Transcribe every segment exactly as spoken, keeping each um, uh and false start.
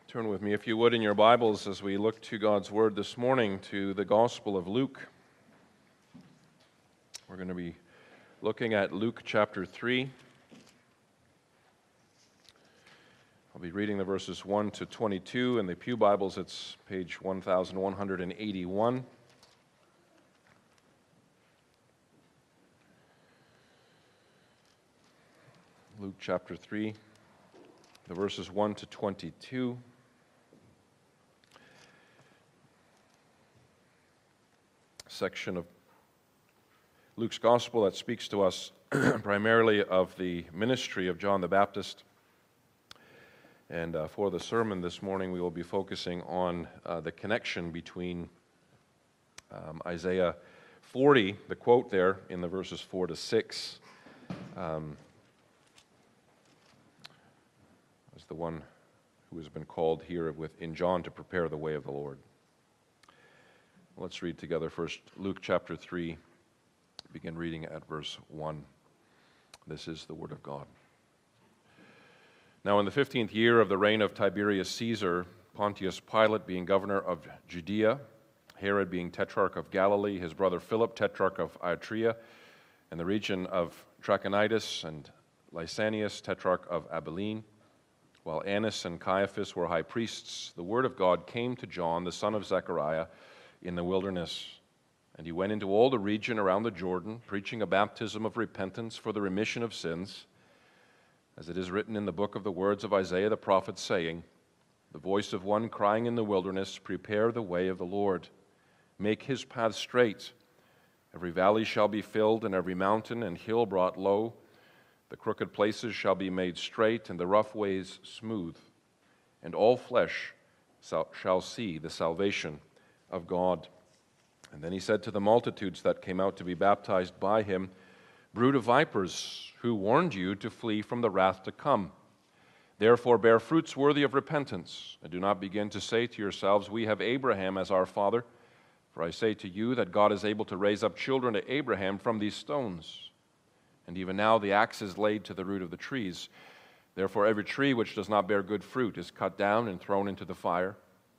Turn with me, if you would, in your Bibles as we look to God's Word this morning to the Gospel of Luke. We're going to be looking at Luke chapter three. I'll be reading the verses one to twenty-two. In the Pew Bibles, it's page one thousand one hundred eighty-one. Luke chapter three, the verses one to twenty-two. Section of Luke's Gospel that speaks to us primarily of the ministry of John the Baptist. And uh, for the sermon this morning, we will be focusing on uh, the connection between um, Isaiah forty, the quote there in the verses four to six, um, as the one who has been called here with in John to prepare the way of the Lord. Let's read together first Luke chapter three, begin reading at verse one. This is the word of God. Now in the fifteenth year of the reign of Tiberius Caesar, Pontius Pilate being governor of Judea, Herod being tetrarch of Galilee, his brother Philip tetrarch of Ituraea, and the region of Trachonitis, and Lysanias tetrarch of Abilene, while Annas and Caiaphas were high priests, the word of God came to John, the son of Zechariah, in the wilderness. And he went into all the region around the Jordan, preaching a baptism of repentance for the remission of sins, as it is written in the book of the words of Isaiah the prophet, saying, the voice of one crying in the wilderness, prepare the way of the Lord, make his path straight. Every valley shall be filled, and every mountain and hill brought low. The crooked places shall be made straight, and the rough ways smooth. And all flesh shall see the salvation of God. And then he said to the multitudes that came out to be baptized by him, brood of vipers, who warned you to flee from the wrath to come? Therefore bear fruits worthy of repentance, and do not begin to say to yourselves, we have Abraham as our father. For I say to you that God is able to raise up children to Abraham from these stones. And even now the axe is laid to the root of the trees. Therefore every tree which does not bear good fruit is cut down and thrown into the fire.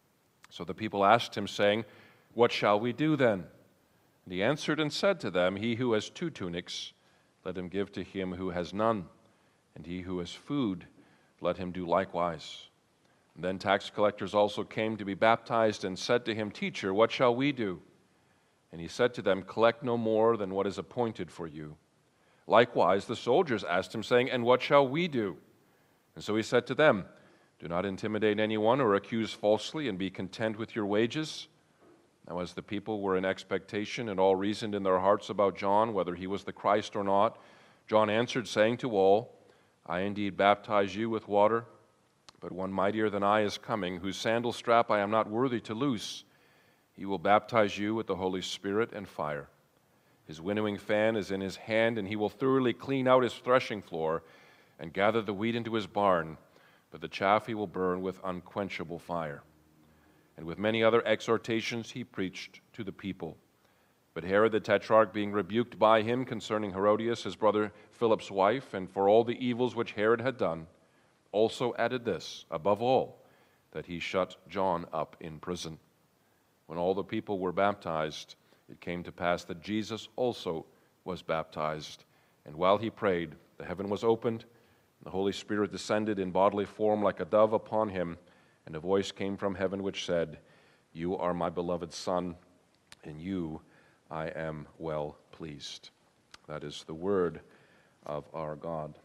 So the people asked him, saying, what shall we do then? And he answered and said to them, he who has two tunics, let him give to him who has none. And he who has food, let him do likewise. And then tax collectors also came to be baptized and said to him, teacher, what shall we do? And he said to them, collect no more than what is appointed for you. Likewise the soldiers asked him, saying, and what shall we do? And so he said to them, do not intimidate anyone or accuse falsely, and be content with your wages. Now as the people were in expectation and all reasoned in their hearts about John, whether he was the Christ or not, John answered, saying to all, I indeed baptize you with water, but one mightier than I is coming, whose sandal strap I am not worthy to loose. He will baptize you with the Holy Spirit and fire. His winnowing fan is in his hand, and he will thoroughly clean out his threshing floor and gather the wheat into his barn, but the chaff he will burn with unquenchable fire. And with many other exhortations he preached to the people. But Herod the Tetrarch, being rebuked by him concerning Herodias, his brother Philip's wife, and for all the evils which Herod had done, also added this, above all, that he shut John up in prison. When all the people were baptized, it came to pass that Jesus also was baptized. And while he prayed, the heaven was opened, the Holy Spirit descended in bodily form like a dove upon him, and a voice came from heaven which said, you are my beloved Son, in you I am well pleased. That is the word of our God.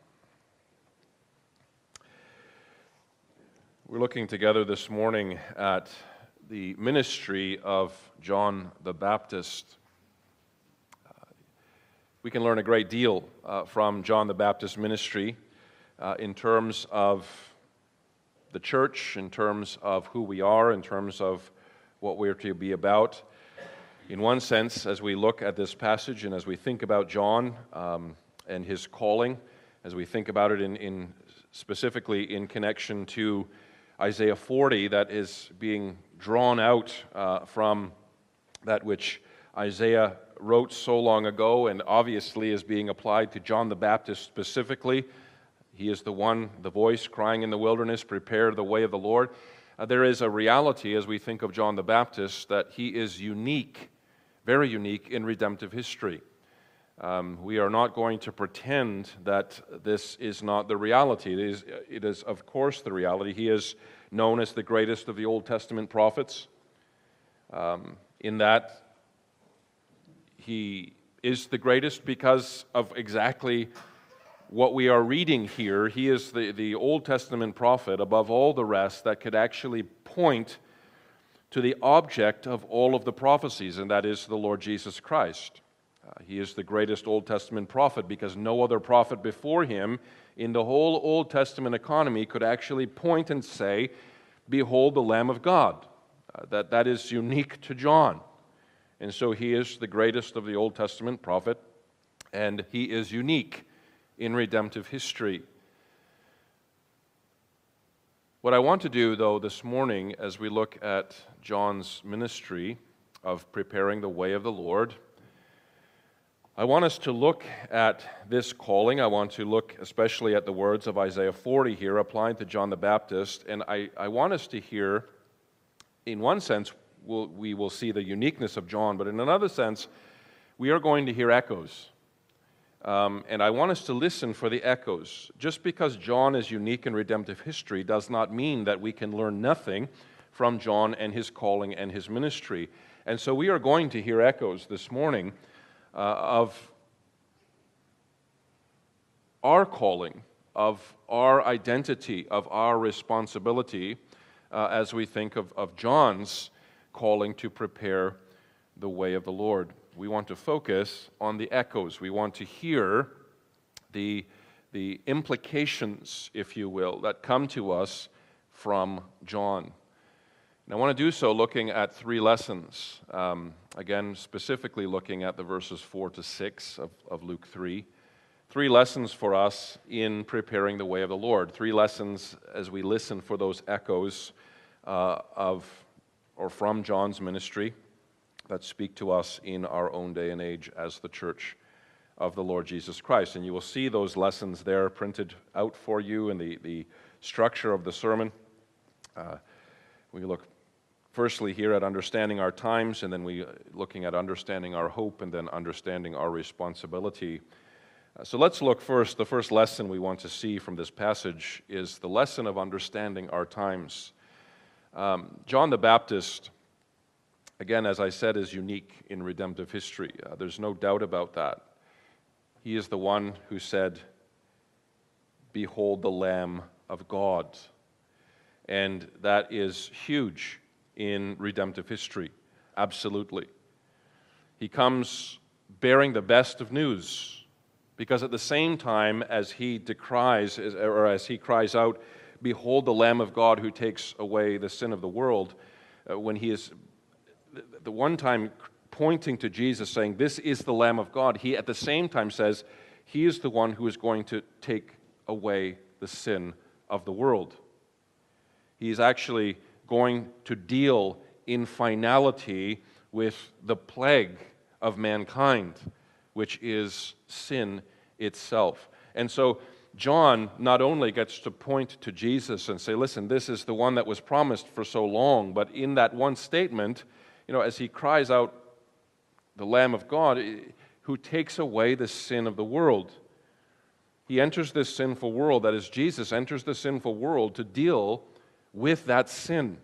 We're looking together this morning at the ministry of John the Baptist. Uh, we can learn a great deal uh, from John the Baptist's ministry uh, in terms of the church, in terms of who we are, in terms of what we're to be about. In one sense, as we look at this passage and as we think about John um, and his calling, as we think about it in, in specifically in connection to Isaiah forty, that is being drawn out uh, from that which Isaiah wrote so long ago, and obviously is being applied to John the Baptist specifically. He is the one, the voice crying in the wilderness, prepare the way of the Lord. Uh, there is a reality as we think of John the Baptist that he is unique, very unique in redemptive history. Um, we are not going to pretend that this is not the reality. It is, it is, of course, the reality. He is known as the greatest of the Old Testament prophets, um, in that he is the greatest because of exactly what we are reading here. He is the, the Old Testament prophet above all the rest that could actually point to the object of all of the prophecies, and that is the Lord Jesus Christ. Uh, he is the greatest Old Testament prophet because no other prophet before him in the whole Old Testament economy could actually point and say, "Behold the Lamb of God." Uh, that, that is unique to John. And so he is the greatest of the Old Testament prophet, and he is unique in redemptive history. What I want to do, though, this morning, as we look at John's ministry of preparing the way of the Lord, I want us to look at this calling. I want to look especially at the words of Isaiah forty here, applying to John the Baptist, and I, I want us to hear, in one sense, we'll, we will see the uniqueness of John, but in another sense, we are going to hear echoes. Um, and I want us to listen for the echoes. Just because John is unique in redemptive history does not mean that we can learn nothing from John and his calling and his ministry. And so we are going to hear echoes this morning uh, of our calling, of our identity, of our responsibility uh, as we think of, of John's calling to prepare the way of the Lord. We want to focus on the echoes. We want to hear the, the implications, if you will, that come to us from John. And I want to do so looking at three lessons. Um, again, specifically looking at the verses four to six of, of Luke three. Three lessons for us in preparing the way of the Lord. Three lessons as we listen for those echoes uh, of or from John's ministry that speak to us in our own day and age as the church of the Lord Jesus Christ. And you will see those lessons there printed out for you in the, the structure of the sermon. Uh, we look firstly here at understanding our times, and then we looking at understanding our hope, and then understanding our responsibility. Uh, so let's look first. The first lesson we want to see from this passage is the lesson of understanding our times. Um, John the Baptist, again, as I said, is unique in redemptive history. Uh, there's no doubt about that. He is the one who said, "Behold the Lamb of God." And that is huge in redemptive history, absolutely. He comes bearing the best of news, because at the same time as he decries, or as he cries out, "Behold the Lamb of God who takes away the sin of the world," uh, when he is the one time pointing to Jesus, saying, "This is the Lamb of God," he at the same time says, he is the one who is going to take away the sin of the world. He is actually going to deal in finality with the plague of mankind, which is sin itself. And so John not only gets to point to Jesus and say, "Listen, this is the one that was promised for so long," but in that one statement, you know, as he cries out, "The Lamb of God," who takes away the sin of the world. He enters this sinful world, that is, Jesus enters the sinful world to deal with that sin.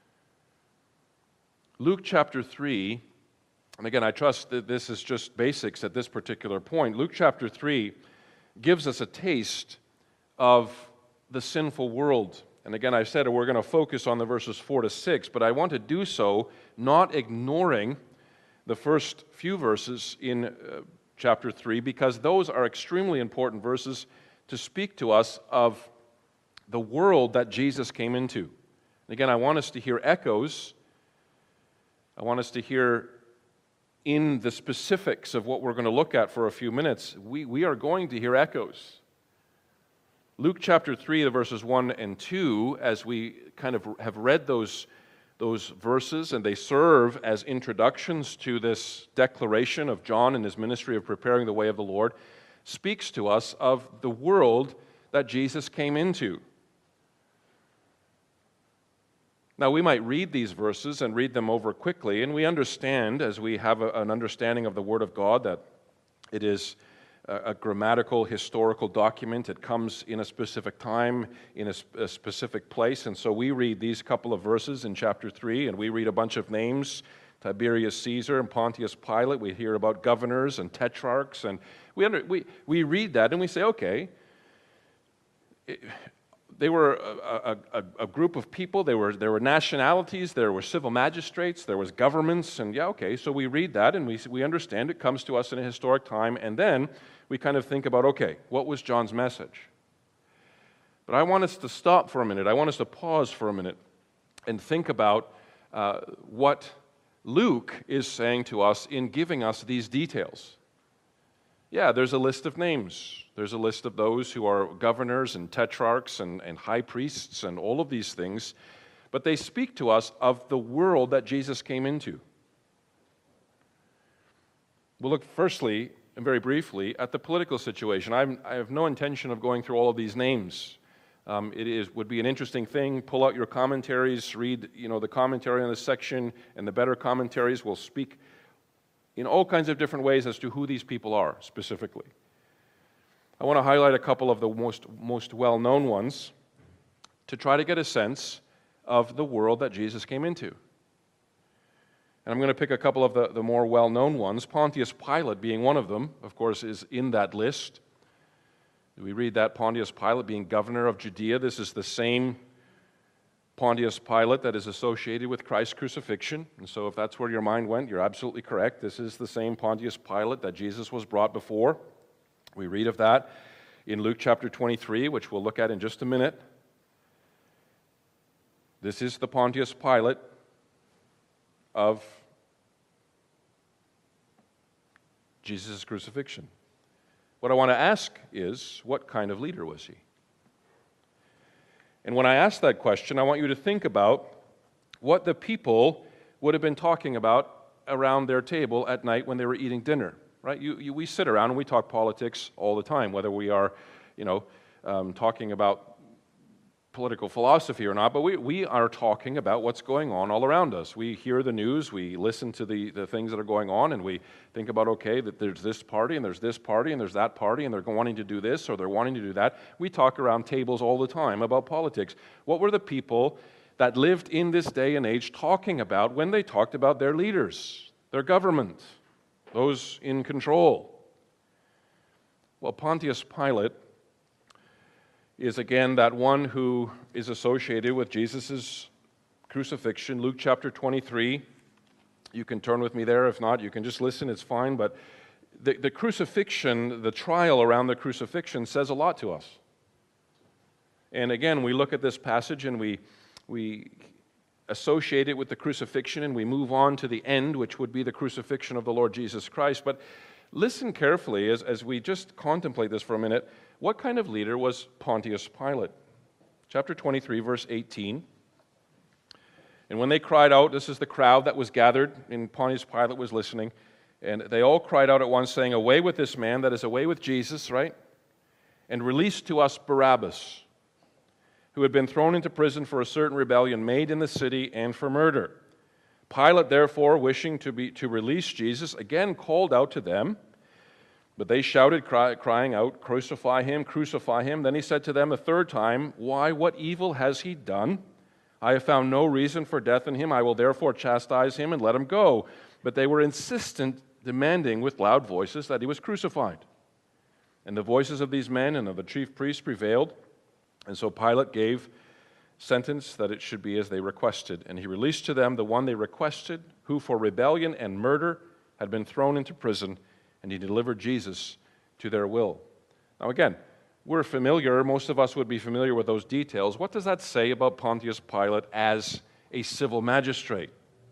Luke chapter three, and again, I trust that this is just basics at this particular point. Luke chapter three gives us a taste of the sinful world. And again, I said we're going to focus on the verses four to six, but I want to do so not ignoring the first few verses in uh, chapter three, because those are extremely important verses to speak to us of the world that Jesus came into. And again, I want us to hear echoes. I want us to hear in the specifics of what we're going to look at for a few minutes. We, we are going to hear echoes. Luke chapter three, the verses one and two, as we kind of have read those, those verses, and they serve as introductions to this declaration of John and his ministry of preparing the way of the Lord, speaks to us of the world that Jesus came into. Now, we might read these verses and read them over quickly, and we understand, as we have a, an understanding of the Word of God, that it is a, a grammatical, historical document. It comes in a specific time, in a, a specific place, and so we read these couple of verses in chapter three, and we read a bunch of names, Tiberius Caesar and Pontius Pilate. We hear about governors and tetrarchs, and we, under, we, we read that, and we say, okay, it, they were a, a, a group of people, there were, there were nationalities, there were civil magistrates, there was governments, and yeah, okay, so we read that and we, we understand it comes to us in a historic time, and then we kind of think about, okay, what was John's message? But I want us to stop for a minute, I want us to pause for a minute and think about uh, what Luke is saying to us in giving us these details. Yeah, there's a list of names. There's a list of those who are governors and tetrarchs and, and high priests and all of these things, but they speak to us of the world that Jesus came into. We'll look firstly, and very briefly, at the political situation. I'm, I have no intention of going through all of these names. Um, it is, would be an interesting thing. Pull out your commentaries, read you know, the commentary on this section, and the better commentaries will speak in all kinds of different ways as to who these people are specifically. I want to highlight a couple of the most, most well-known ones to try to get a sense of the world that Jesus came into. And I'm going to pick a couple of the, the more well-known ones. Pontius Pilate being one of them, of course, is in that list. We read that Pontius Pilate being governor of Judea. This is the same Pontius Pilate that is associated with Christ's crucifixion. And so if that's where your mind went, you're absolutely correct. This is the same Pontius Pilate that Jesus was brought before. We read of that in Luke chapter twenty-three, which we'll look at in just a minute. This is the Pontius Pilate of Jesus' crucifixion. What I want to ask is, what kind of leader was he? And when I ask that question, I want you to think about what the people would have been talking about around their table at night when they were eating dinner, right? You, you, we sit around and we talk politics all the time, whether we are, you know, um, talking about political philosophy or not, but we, we are talking about what's going on all around us. We hear the news, we listen to the, the things that are going on, and we think about, okay, that there's this party, and there's this party, and there's that party, and they're wanting to do this, or they're wanting to do that. We talk around tables all the time about politics. What were the people that lived in this day and age talking about when they talked about their leaders, their government, those in control? Well, Pontius Pilate is again that one who is associated with Jesus' crucifixion. Luke chapter twenty-three. You can turn with me there. If not, you can just listen. It's fine. But the, the crucifixion, the trial around the crucifixion says a lot to us. And again, we look at this passage and we, we associate it with the crucifixion and we move on to the end, which would be the crucifixion of the Lord Jesus Christ. But listen carefully as, as we just contemplate this for a minute. What kind of leader was Pontius Pilate? Chapter twenty-three, verse eighteen. And when they cried out, this is the crowd that was gathered, and Pontius Pilate was listening, and they all cried out at once, saying, "Away with this man," that is, away with Jesus, right? "And release to us Barabbas, who had been thrown into prison for a certain rebellion made in the city and for murder." Pilate, therefore, wishing to be to release Jesus, again called out to them. But they shouted, cry, crying out, "Crucify him, crucify him." Then he said to them a third time, "Why, what evil has he done? I have found no reason for death in him. I will therefore chastise him and let him go." But they were insistent, demanding with loud voices that he was crucified. And the voices of these men and of the chief priests prevailed. And so Pilate gave sentence that it should be as they requested. And he released to them the one they requested, who for rebellion and murder had been thrown into prison, and he delivered Jesus to their will. Now again, we're familiar, most of us would be familiar with those details. What does that say about Pontius Pilate as a civil magistrate?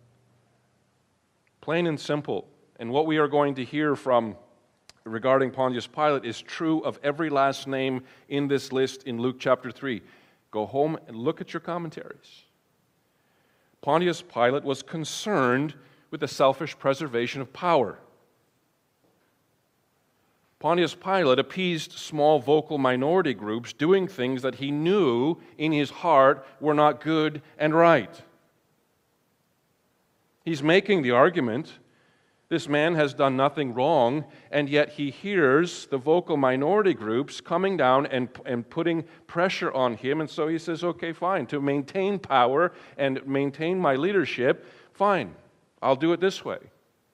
Plain and simple. And what we are going to hear from regarding Pontius Pilate is true of every last name in this list in Luke chapter three. Go home and look at your commentaries. Pontius Pilate was concerned with the selfish preservation of power. Pontius Pilate appeased small vocal minority groups doing things that he knew in his heart were not good and right. He's making the argument, this man has done nothing wrong, and yet he hears the vocal minority groups coming down and, and putting pressure on him, and so he says, okay, fine, to maintain power and maintain my leadership, fine, I'll do it this way.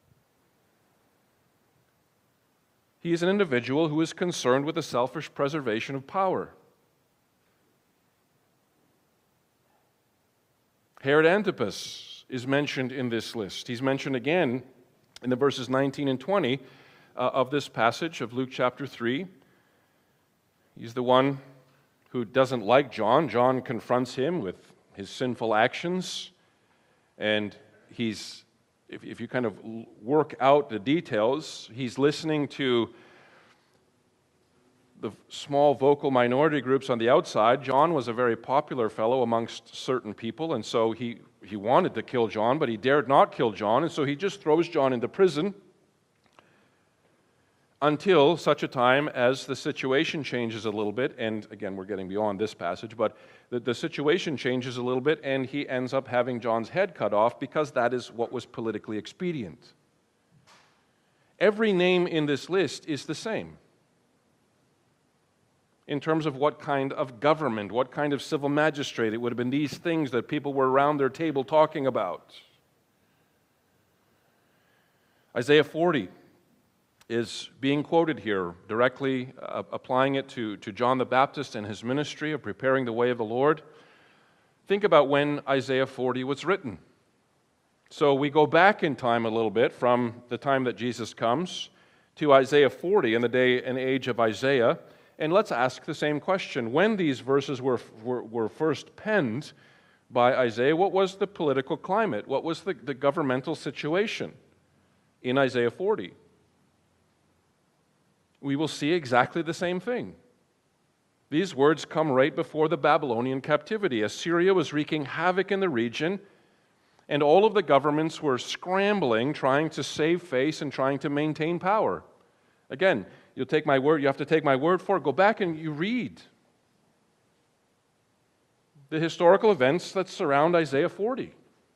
He is an individual who is concerned with the selfish preservation of power. Herod Antipas is mentioned in this list. He's mentioned again in the verses nineteen and twenty uh, of this passage of Luke chapter three. He's the one who doesn't like John. John confronts him with his sinful actions, and he's, if, if you kind of work out the details, he's listening to the small vocal minority groups on the outside. John was a very popular fellow amongst certain people, and so he, he wanted to kill John, but he dared not kill John, and so he just throws John into prison until such a time as the situation changes a little bit, and again, we're getting beyond this passage, but the, the situation changes a little bit, and he ends up having John's head cut off because that is what was politically expedient. Every name in this list is the same in terms of what kind of government, what kind of civil magistrate. It would have been these things that people were around their table talking about. Isaiah forty is being quoted here, directly uh, applying it to, to John the Baptist and his ministry of preparing the way of the Lord. Think about when Isaiah forty was written. So we go back in time a little bit from the time that Jesus comes to Isaiah forty in the day and age of Isaiah. And let's ask the same question. When these verses were, were, were first penned by Isaiah, what was the political climate? What was the, the governmental situation in Isaiah forty? We will see exactly the same thing. These words come right before the Babylonian captivity. Assyria was wreaking havoc in the region, and all of the governments were scrambling, trying to save face and trying to maintain power. Again, you'll take my word, you have to take my word for it. Go back and you read the historical events that surround Isaiah forty.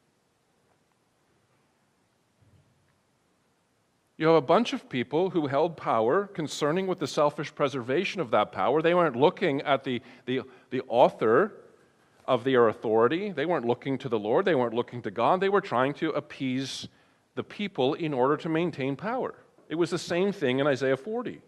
You have a bunch of people who held power concerning with the selfish preservation of that power. They weren't looking at the, the, the author of their authority. They weren't looking to the Lord. They weren't looking to God. They were trying to appease the people in order to maintain power. It was the same thing in Isaiah forty.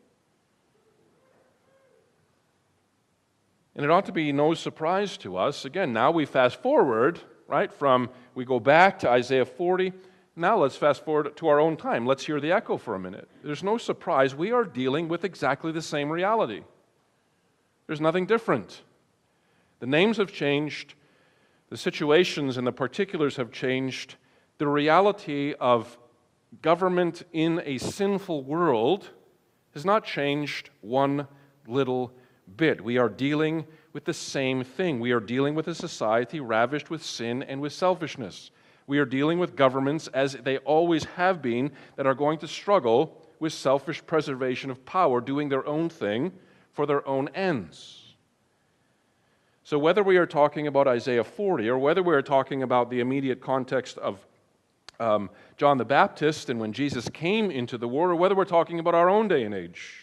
And it ought to be no surprise to us. Again, now we fast forward, right, from, we go back to Isaiah forty. Now let's fast forward to our own time. Let's hear the echo for a minute. There's no surprise. We are dealing with exactly the same reality. There's nothing different. The names have changed. The situations and the particulars have changed. The reality of government in a sinful world has not changed one little bit. We are dealing with the same thing. We are dealing with a society ravished with sin and with selfishness. We are dealing with governments, as they always have been, that are going to struggle with selfish preservation of power, doing their own thing for their own ends. So whether we are talking about Isaiah forty or whether we are talking about the immediate context of um, John the Baptist and when Jesus came into the world, or whether we're talking about our own day and age,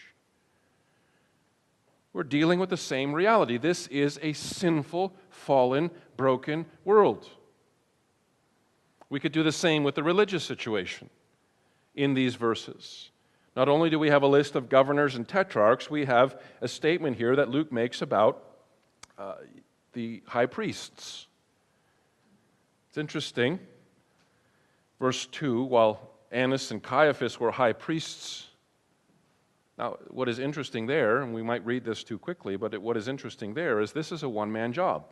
we're dealing with the same reality. This is a sinful, fallen, broken world. We could do the same with the religious situation in these verses. Not only do we have a list of governors and tetrarchs, we have a statement here that Luke makes about uh, the high priests. It's interesting. Verse two, while Annas and Caiaphas were high priests. Now, what is interesting there, and we might read this too quickly, but it, what is interesting there is this is a one-man job.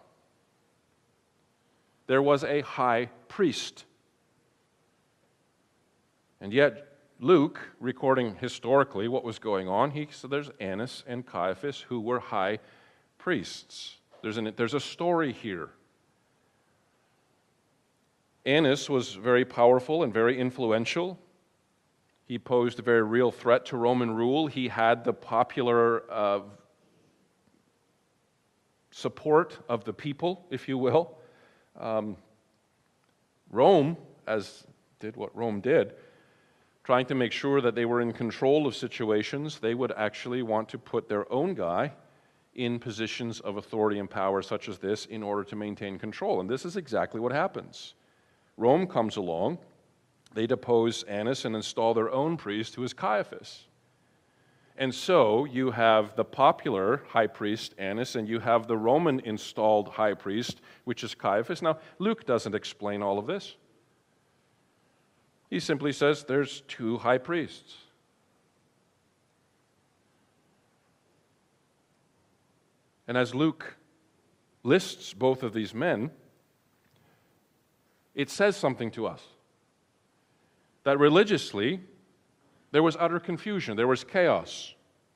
There was a high priest. And yet, Luke, recording historically what was going on, he said there's Annas and Caiaphas who were high priests. There's, an, there's a story here. Annas was very powerful and very influential. He posed a very real threat to Roman rule. He had the popular uh, support of the people, if you will. Um, Rome, as did what Rome did, trying to make sure that they were in control of situations, they would actually want to put their own guy in positions of authority and power such as this in order to maintain control. And this is exactly what happens. Rome comes along, they depose Annas and install their own priest, who is Caiaphas. And so you have the popular high priest, Annas, and you have the Roman installed high priest, which is Caiaphas. Now, Luke doesn't explain all of this. He simply says there's two high priests. And as Luke lists both of these men, it says something to us. That religiously, there was utter confusion. There was chaos.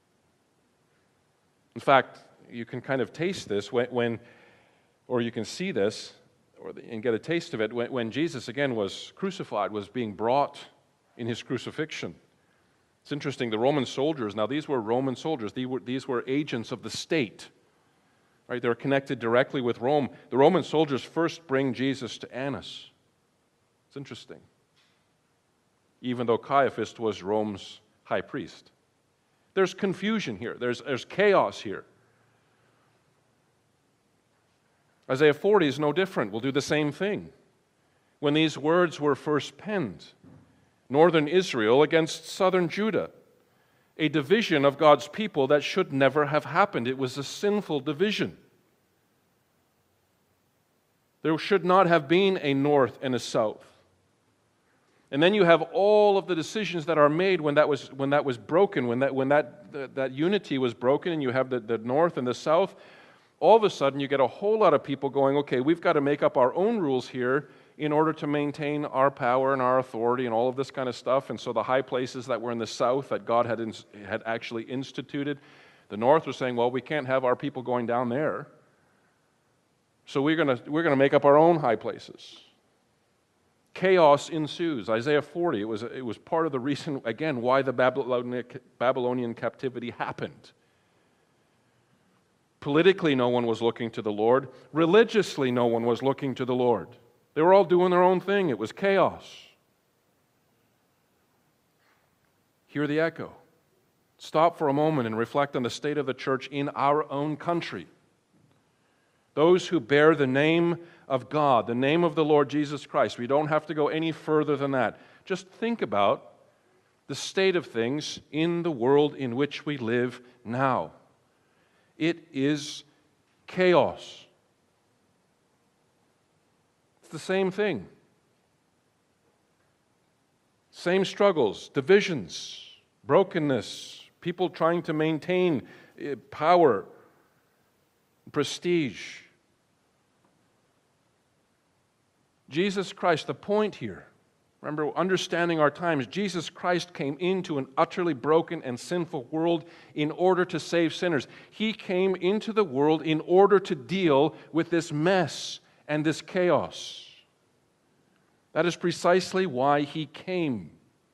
In fact, you can kind of taste this when, when or you can see this, or and get a taste of it, when, when Jesus, again, was crucified, was being brought in his crucifixion. It's interesting, the Roman soldiers, now these were Roman soldiers, these were, these were agents of the state. Right? They're connected directly with Rome. The Roman soldiers first bring Jesus to Annas. It's interesting. Even though Caiaphas was Rome's high priest. There's confusion here. There's, there's chaos here. Isaiah forty is no different. We'll do the same thing. When these words were first penned, northern Israel against southern Judah, a division of God's people that should never have happened. It was a sinful division. There should not have been a north and a south. And then you have all of the decisions that are made when that was when that was broken, when that when that that, that unity was broken, and you have the, the north and the south. All of a sudden, you get a whole lot of people going, okay, we've got to make up our own rules here in order to maintain our power and our authority and all of this kind of stuff. And so the high places that were in the south that God had ins- had actually instituted, the north was saying, well, we can't have our people going down there. So we're going to we're going to make up our own high places. Chaos ensues. Isaiah forty, it was, it was part of the reason, again, why the Babylonian, Babylonian captivity happened. Politically, no one was looking to the Lord. Religiously, no one was looking to the Lord. They were all doing their own thing. It was chaos. Hear the echo. Stop for a moment and reflect on the state of the church in our own country. Those who bear the name of God, the name of the Lord Jesus Christ. We don't have to go any further than that. Just think about the state of things in the world in which we live now. It is chaos. It's the same thing. Same struggles, divisions, brokenness, people trying to maintain power, prestige. Jesus Christ, the point here, remember, understanding our times, Jesus Christ came into an utterly broken and sinful world in order to save sinners. He came into the world in order to deal with this mess and this chaos. That is precisely why he came.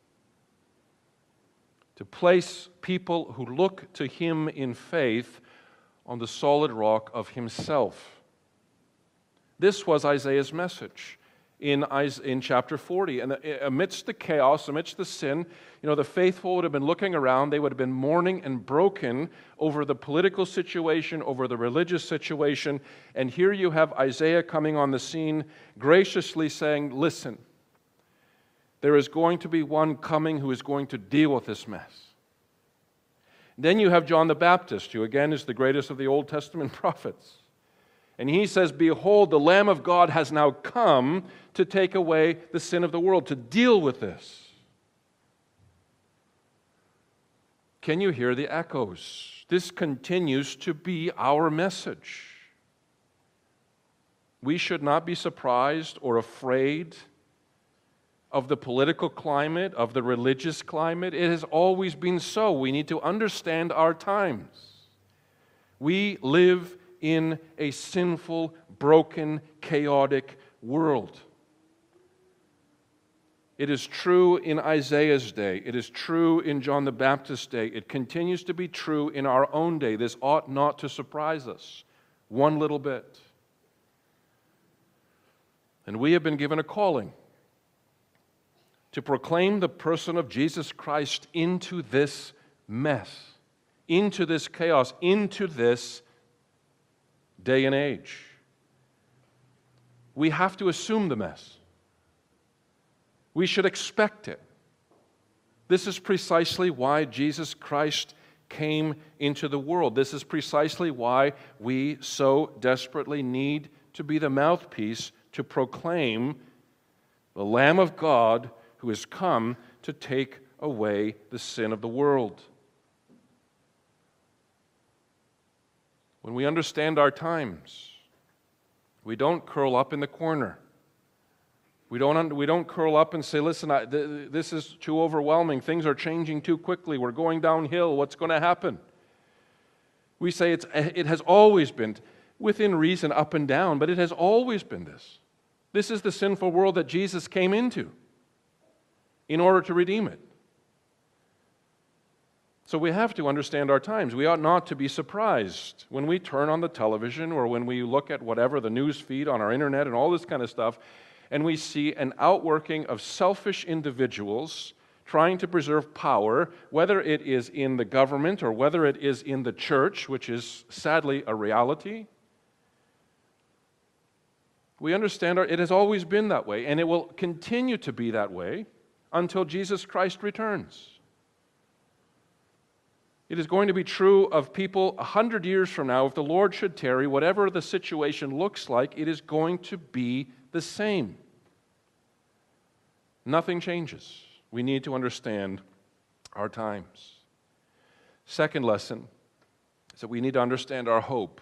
To place people who look to him in faith on the solid rock of himself. This was Isaiah's message in, in chapter forty. And amidst the chaos, amidst the sin, you know, the faithful would have been looking around. They would have been mourning and broken over the political situation, over the religious situation. And here you have Isaiah coming on the scene, graciously saying, listen, there is going to be one coming who is going to deal with this mess. Then you have John the Baptist, who again is the greatest of the Old Testament prophets. And he says, behold, the Lamb of God has now come to take away the sin of the world, to deal with this. Can you hear the echoes? This continues to be our message. We should not be surprised or afraid of the political climate, of the religious climate. It has always been so. We need to understand our times. We live in a sinful, broken, chaotic world. It is true in Isaiah's day. It is true in John the Baptist's day. It continues to be true in our own day. This ought not to surprise us one little bit. And we have been given a calling. to proclaim the person of Jesus Christ into this mess, into this chaos, into this day and age. We have to assume the mess. We should expect it. This is precisely why Jesus Christ came into the world. This is precisely why we so desperately need to be the mouthpiece to proclaim the Lamb of God who has come to take away the sin of the world. When we understand our times, we don't curl up in the corner. We don't, we don't curl up and say, listen, I, th- this is too overwhelming. Things are changing too quickly. We're going downhill. What's going to happen? We say it's, it has always been, within reason, up and down, but it has always been this. This is the sinful world that Jesus came into in order to redeem it. So we have to understand our times. We ought not to be surprised when we turn on the television or when we look at whatever, the news feed on our internet and all this kind of stuff, and we see an outworking of selfish individuals trying to preserve power, whether it is in the government or whether it is in the church, which is sadly a reality. We understand our, it has always been that way, and it will continue to be that way until Jesus Christ returns. It is going to be true of people a hundred years from now. If the Lord should tarry, whatever the situation looks like, it is going to be the same. Nothing changes. We need to understand our times. Second lesson is that we need to understand our hope.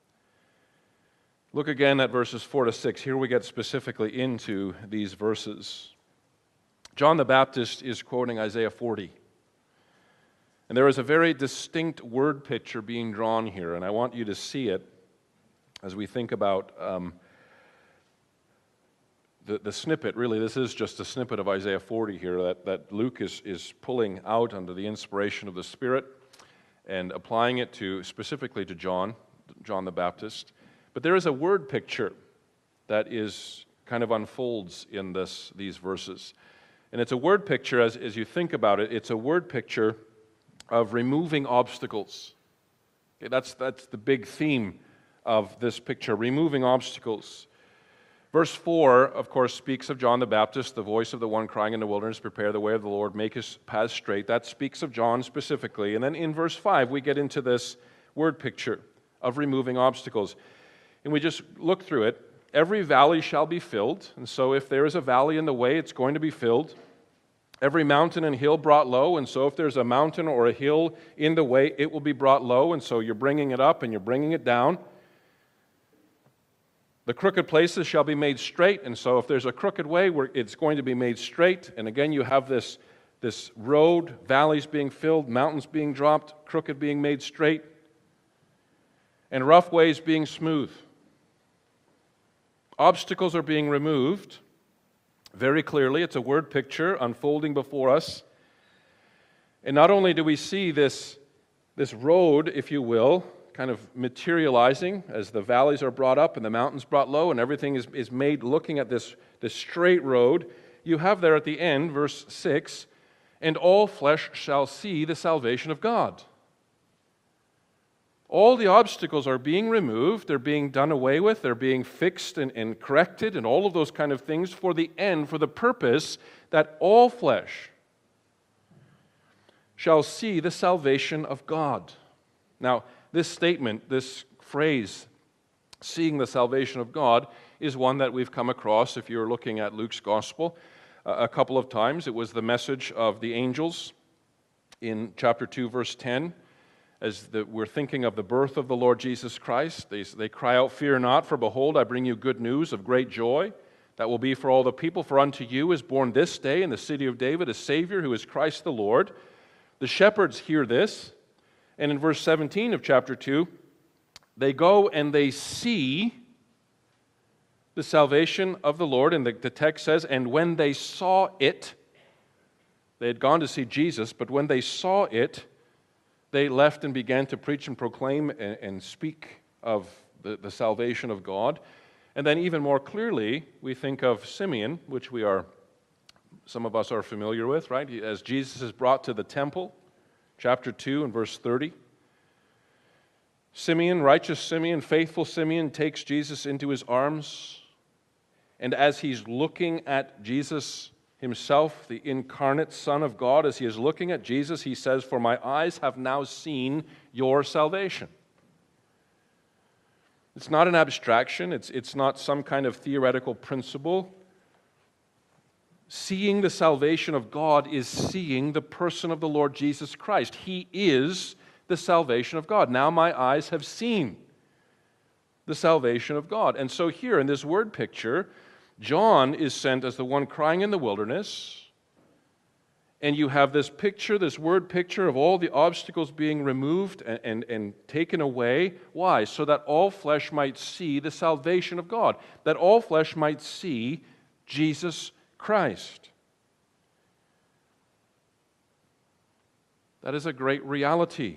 Look again at verses four to six. Here we get specifically into these verses. John the Baptist is quoting Isaiah forty. And there is a very distinct word picture being drawn here, and I want you to see it as we think about um, the, the snippet. Really, this is just a snippet of Isaiah forty here that, that Luke is, is pulling out under the inspiration of the Spirit and applying it to specifically to John, John the Baptist. But there is a word picture that is kind of unfolds in this these verses. And it's a word picture, as, as you think about it, it's a word picture of removing obstacles. Okay, that's, that's the big theme of this picture, removing obstacles. Verse four, of course, speaks of John the Baptist, the voice of the one crying in the wilderness, prepare the way of the Lord, make his path straight. That speaks of John specifically. And then in verse five, we get into this word picture of removing obstacles. And we just look through it. Every valley shall be filled. And so if there is a valley in the way, it's going to be filled. Every mountain and hill brought low, and so if there's a mountain or a hill in the way, it will be brought low, and so you're bringing it up and you're bringing it down. The crooked places shall be made straight, and so if there's a crooked way, it's going to be made straight. And again, you have this, this road, valleys being filled, mountains being dropped, crooked being made straight, and rough ways being smooth. Obstacles are being removed. Very clearly, it's a word picture unfolding before us. And not only do we see this, this road, if you will, kind of materializing as the valleys are brought up and the mountains brought low and everything is, is made looking at this, this straight road, you have there at the end, verse six, and all flesh shall see the salvation of God. All the obstacles are being removed, they're being done away with, they're being fixed and, and corrected and all of those kind of things for the end, for the purpose that all flesh shall see the salvation of God. Now, this statement, this phrase, seeing the salvation of God, is one that we've come across if you're looking at Luke's gospel uh, a couple of times. It was the message of the angels in chapter two, verse ten. As the, we're thinking of the birth of the Lord Jesus Christ, they, they cry out, fear not, for behold, I bring you good news of great joy that will be for all the people. For unto you is born this day in the city of David a Savior who is Christ the Lord. The shepherds hear this, and in verse seventeen of chapter two, they go and they see the salvation of the Lord, and the, the text says, and when they saw it, they had gone to see Jesus, but when they saw it, they left and began to preach and proclaim and, and speak of the, the salvation of God. And then even more clearly, we think of Simeon, which we are some of us are familiar with, right? As Jesus is brought to the temple, chapter two and verse thirty. Simeon, righteous Simeon, faithful Simeon, takes Jesus into his arms. And as he's looking at Jesus himself, the incarnate Son of God, as he is looking at Jesus, he says, "For my eyes have now seen your salvation." It's not an abstraction. It's, it's not some kind of theoretical principle. Seeing the salvation of God is seeing the person of the Lord Jesus Christ. He is the salvation of God. Now my eyes have seen the salvation of God. And so here in this word picture, John is sent as the one crying in the wilderness, and you have this picture, this word picture of all the obstacles being removed and, and, and taken away. Why? So that all flesh might see the salvation of God, that all flesh might see Jesus Christ. That is a great reality.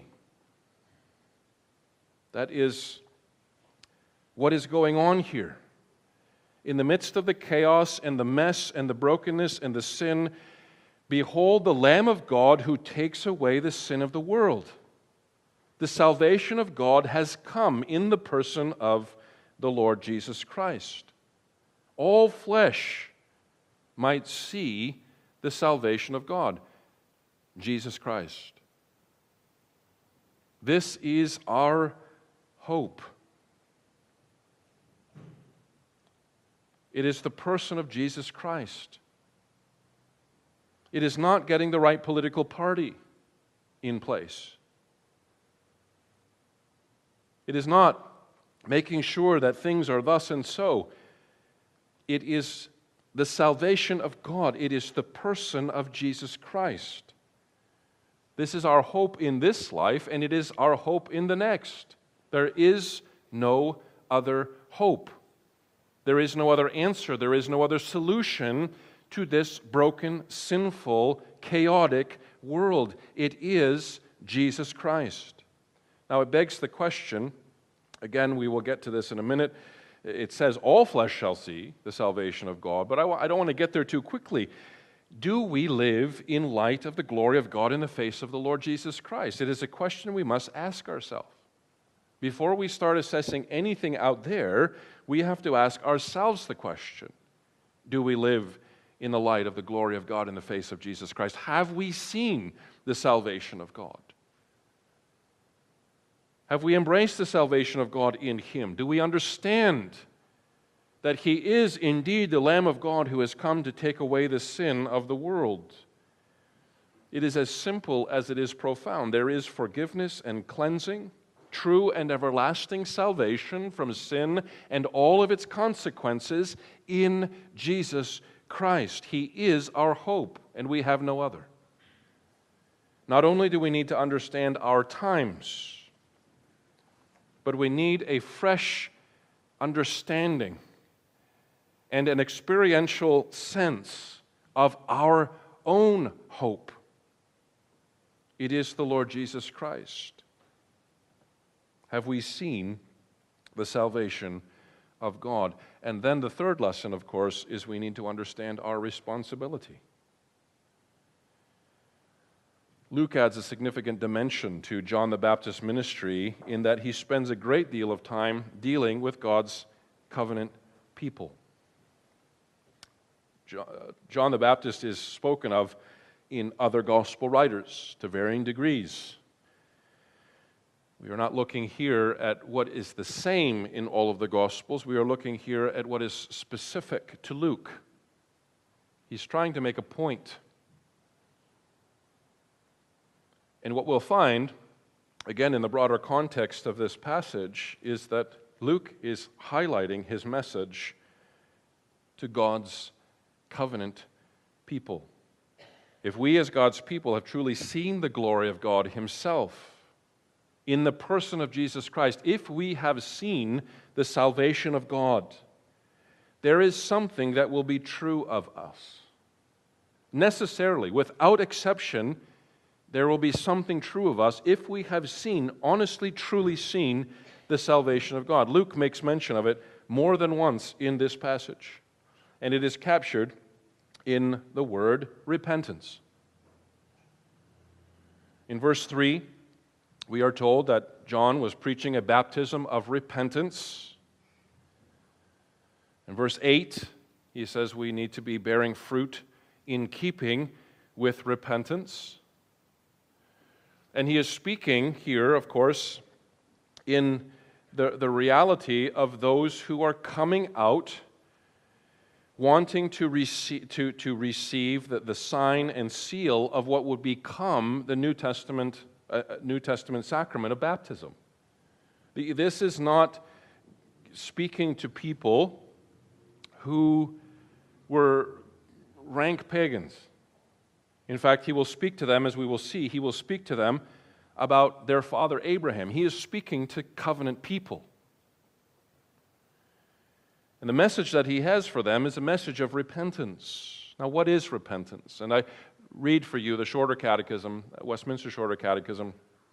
That is what is going on here. In the midst of the chaos and the mess and the brokenness and the sin, behold the Lamb of God who takes away the sin of the world. The salvation of God has come in the person of the Lord Jesus Christ. All flesh might see the salvation of God, Jesus Christ. This is our hope. It is the person of Jesus Christ. It is not getting the right political party in place. It is not making sure that things are thus and so. It is the salvation of God. It is the person of Jesus Christ. This is our hope in this life, and it is our hope in the next. There is no other hope. There is no other answer. There is no other solution to this broken, sinful, chaotic world. It is Jesus Christ. Now, it begs the question, again, we will get to this in a minute. It says, all flesh shall see the salvation of God, but I, I don't want to get there too quickly. Do we live in light of the glory of God in the face of the Lord Jesus Christ? It is a question we must ask ourselves. Before we start assessing anything out there, we have to ask ourselves the question, do we live in the light of the glory of God in the face of Jesus Christ? Have we seen the salvation of God? Have we embraced the salvation of God in Him? Do we understand that He is indeed the Lamb of God who has come to take away the sin of the world? It is as simple as it is profound. There is forgiveness and cleansing, true and everlasting salvation from sin and all of its consequences in Jesus Christ. He is our hope, and we have no other. Not only do we need to understand our times, but we need a fresh understanding and an experiential sense of our own hope. It is the Lord Jesus Christ. Have we seen the salvation of God? And then the third lesson, of course, is we need to understand our responsibility. Luke adds a significant dimension to John the Baptist's ministry in that he spends a great deal of time dealing with God's covenant people. John the Baptist is spoken of in other gospel writers to varying degrees. We are not looking here at what is the same in all of the Gospels. We are looking here at what is specific to Luke. He's trying to make a point. And what we'll find, again in the broader context of this passage, is that Luke is highlighting his message to God's covenant people. If we as God's people have truly seen the glory of God Himself in the person of Jesus Christ, if we have seen the salvation of God, there is something that will be true of us. Necessarily, without exception, there will be something true of us if we have seen, honestly, truly seen, the salvation of God. Luke makes mention of it more than once in this passage, and it is captured in the word repentance. In verse three, we are told that John was preaching a baptism of repentance. In verse eight, he says we need to be bearing fruit in keeping with repentance. And he is speaking here, of course, in the, the reality of those who are coming out wanting to receive, to, to receive the, the sign and seal of what would become the New Testament, uh, New Testament sacrament of baptism. The, this is not speaking to people who were rank pagans. In fact, he will speak to them, as we will see, he will speak to them about their father Abraham. He is speaking to covenant people. And the message that he has for them is a message of repentance. Now, what is repentance? And I read for you the Shorter Catechism, Westminster Shorter Catechism,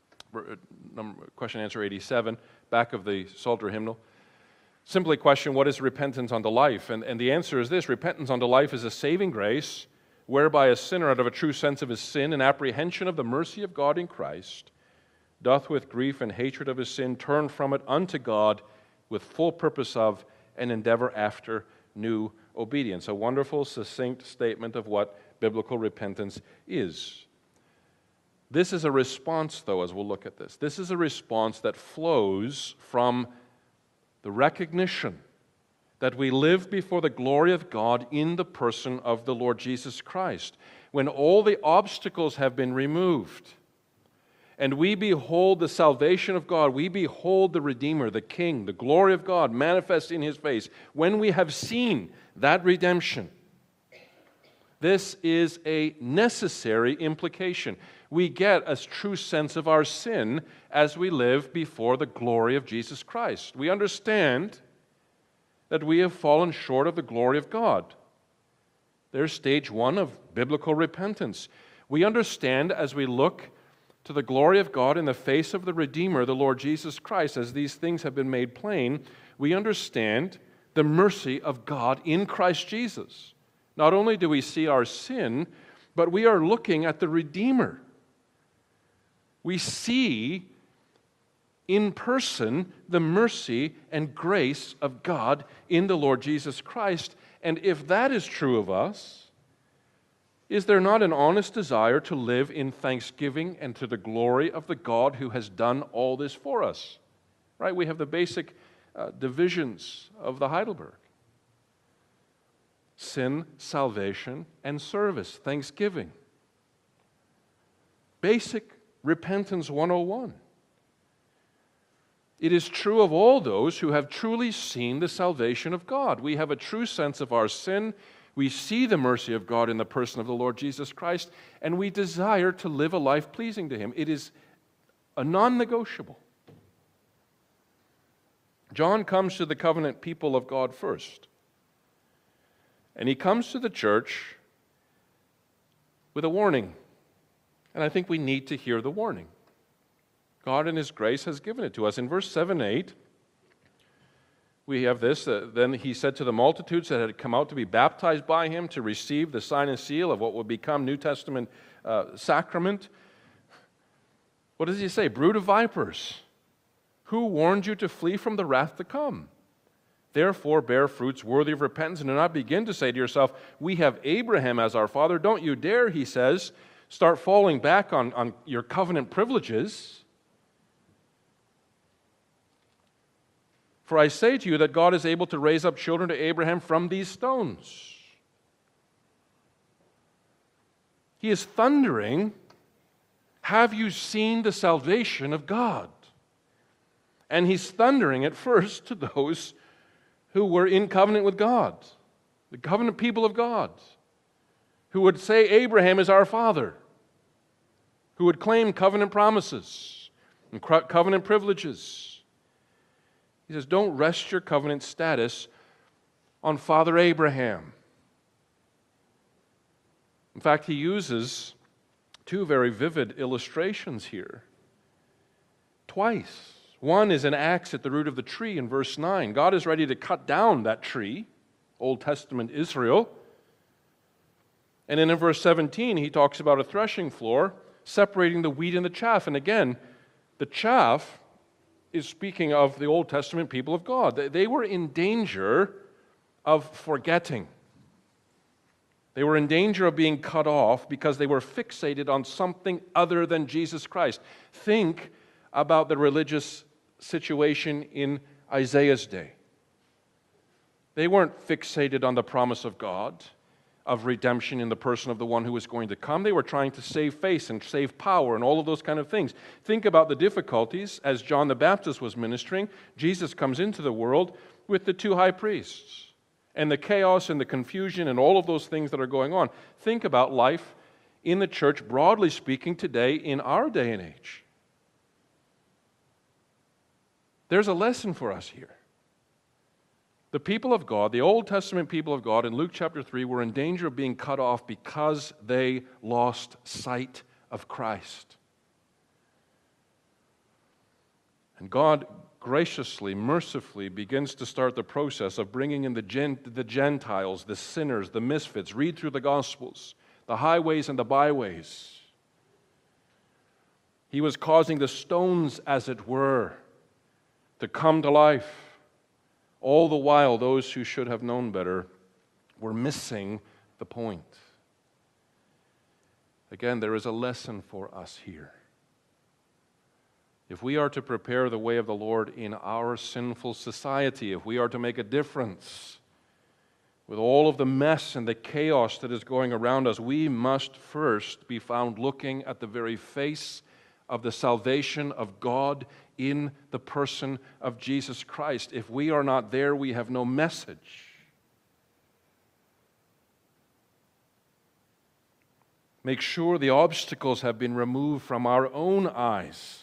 question answer eighty-seven, back of the Psalter hymnal. Simply question, what is repentance unto life? And, and the answer is this: repentance unto life is a saving grace whereby a sinner, out of a true sense of his sin and apprehension of the mercy of God in Christ, doth with grief and hatred of his sin turn from it unto God with full purpose of and endeavor after new obedience. A wonderful, succinct statement of what biblical repentance is. This is a response, though, as we'll look at this. This is a response that flows from the recognition that we live before the glory of God in the person of the Lord Jesus Christ. When all the obstacles have been removed, and we behold the salvation of God, we behold the Redeemer, the King, the glory of God manifest in His face. When we have seen that redemption, this is a necessary implication. We get a true sense of our sin as we live before the glory of Jesus Christ. We understand that we have fallen short of the glory of God. There's stage one of biblical repentance. We understand as we look to the glory of God in the face of the Redeemer, the Lord Jesus Christ, as these things have been made plain, we understand the mercy of God in Christ Jesus. Not only do we see our sin, but we are looking at the Redeemer. We see in person the mercy and grace of God in the Lord Jesus Christ. And if that is true of us, is there not an honest desire to live in thanksgiving and to the glory of the God who has done all this for us? Right? We have the basic uh, divisions of the Heidelberg: sin, salvation, and service, thanksgiving. Basic repentance one oh one. It is true of all those who have truly seen the salvation of God. We have a true sense of our sin. We see the mercy of God in the person of the Lord Jesus Christ, and we desire to live a life pleasing to Him. It is a non-negotiable. John comes to the covenant people of God first, and he comes to the church with a warning, and I think we need to hear the warning. God in His grace has given it to us. In verse seven and eight, we have this, uh, then he said to the multitudes that had come out to be baptized by him to receive the sign and seal of what would become New Testament uh, sacrament. What does he say? Brood of vipers, who warned you to flee from the wrath to come? Therefore bear fruits worthy of repentance, and do not begin to say to yourself, we have Abraham as our father. Don't you dare, he says, start falling back on, on your covenant privileges. For I say to you that God is able to raise up children to Abraham from these stones. He is thundering, have you seen the salvation of God? And he's thundering at first to those who were in covenant with God, the covenant people of God, who would say Abraham is our father, who would claim covenant promises and covenant privileges. He says, don't rest your covenant status on Father Abraham. In fact, he uses two very vivid illustrations here. Twice. One is an axe at the root of the tree in verse nine. God is ready to cut down that tree, Old Testament Israel. And then in verse seventeen, he talks about a threshing floor separating the wheat and the chaff. And again, the chaff is speaking of the Old Testament people of God. They were in danger of forgetting. They were in danger of being cut off because they were fixated on something other than Jesus Christ. Think about the religious situation in Isaiah's day. They weren't fixated on the promise of God, of redemption in the person of the one who was going to come. They were trying to save face and save power and all of those kind of things. Think about the difficulties as John the Baptist was ministering. Jesus comes into the world with the two high priests and the chaos and the confusion and all of those things that are going on. Think about life in the church, broadly speaking, today in our day and age. There's a lesson for us here. The people of God, the Old Testament people of God in Luke chapter three were in danger of being cut off because they lost sight of Christ. And God graciously, mercifully begins to start the process of bringing in the, gent- the Gentiles, the sinners, the misfits. Read through the Gospels, the highways and the byways. He was causing the stones, as it were, to come to life. All the while, those who should have known better were missing the point. Again, there is a lesson for us here. If we are to prepare the way of the Lord in our sinful society, if we are to make a difference with all of the mess and the chaos that is going around us, we must first be found looking at the very face of the salvation of God in the person of Jesus Christ. If we are not there, we have no message. Make sure the obstacles have been removed from our own eyes,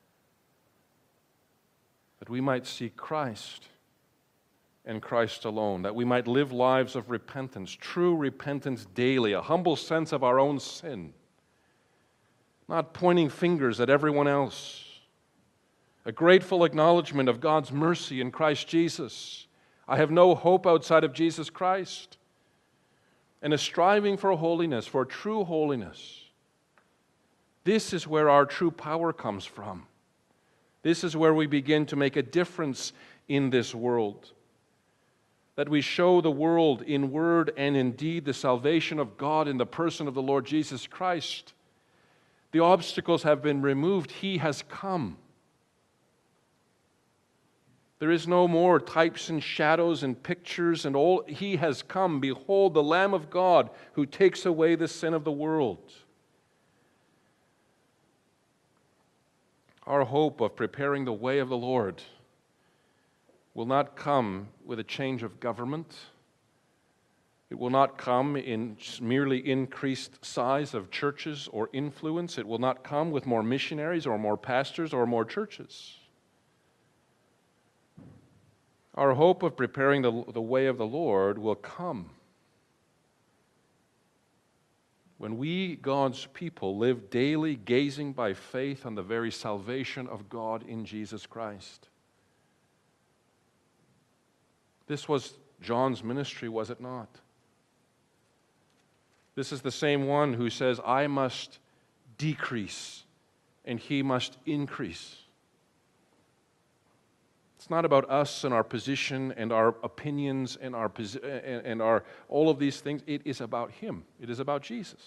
that we might see Christ and Christ alone, that we might live lives of repentance, true repentance daily, a humble sense of our own sin, not pointing fingers at everyone else, a grateful acknowledgement of God's mercy in Christ Jesus. I have no hope outside of Jesus Christ, and a striving for holiness, for true holiness. This is where our true power comes from. This is where we begin to make a difference in this world. That we show the world in word and in deed the salvation of God in the person of the Lord Jesus Christ. The obstacles have been removed. He has come. There is no more types and shadows and pictures and all. He has come. Behold, the Lamb of God who takes away the sin of the world. Our hope of preparing the way of the Lord will not come with a change of government. It will not come in merely increased size of churches or influence. It will not come with more missionaries or more pastors or more churches. Our hope of preparing the, the way of the Lord will come when we, God's people, live daily gazing by faith on the very salvation of God in Jesus Christ. This was John's ministry, was it not? This is the same one who says, I must decrease and he must increase. It's not about us and our position and our opinions and our and our all of these things. It is about him. It is about Jesus.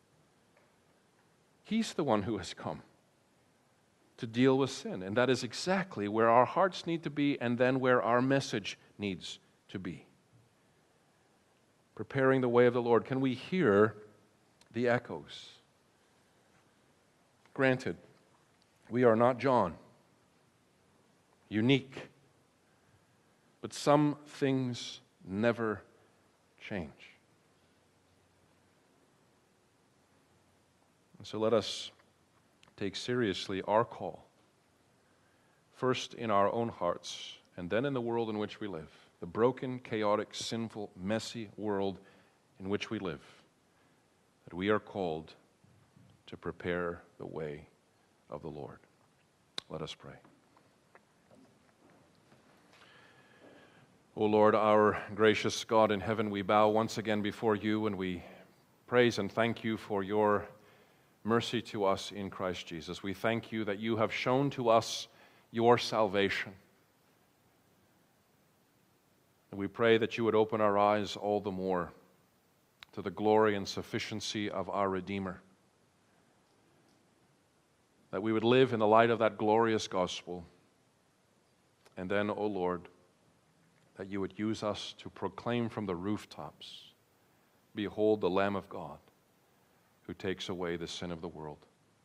He's the one who has come to deal with sin, and that is exactly where our hearts need to be and then where our message needs to be. Preparing the way of the Lord. Can we hear the echoes? Granted, we are not John. Unique. But some things never change. And so let us take seriously our call, first in our own hearts, and then in the world in which we live, the broken, chaotic, sinful, messy world in which we live, that we are called to prepare the way of the Lord. Let us pray. O Lord, our gracious God in heaven, we bow once again before you and we praise and thank you for your mercy to us in Christ Jesus. We thank you that you have shown to us your salvation. And we pray that you would open our eyes all the more to the glory and sufficiency of our Redeemer. That we would live in the light of that glorious gospel. And then, O Lord, that you would use us to proclaim from the rooftops, behold the Lamb of God who takes away the sin of the world.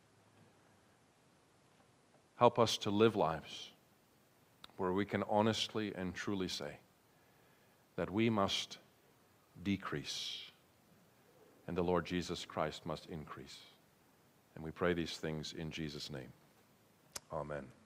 Help us to live lives where we can honestly and truly say that we must decrease and the Lord Jesus Christ must increase. And we pray these things in Jesus' name. Amen.